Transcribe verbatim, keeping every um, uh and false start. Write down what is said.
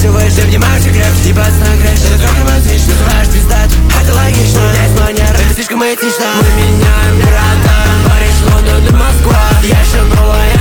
спрашиваешь, я внимаю секрет. Типа сна крэш, это как романтично. Называешь пиздат, это логично. У меня есть манера, это слишком этично. Мы меняем города, Париж, Лондон и Москва. Я еще новая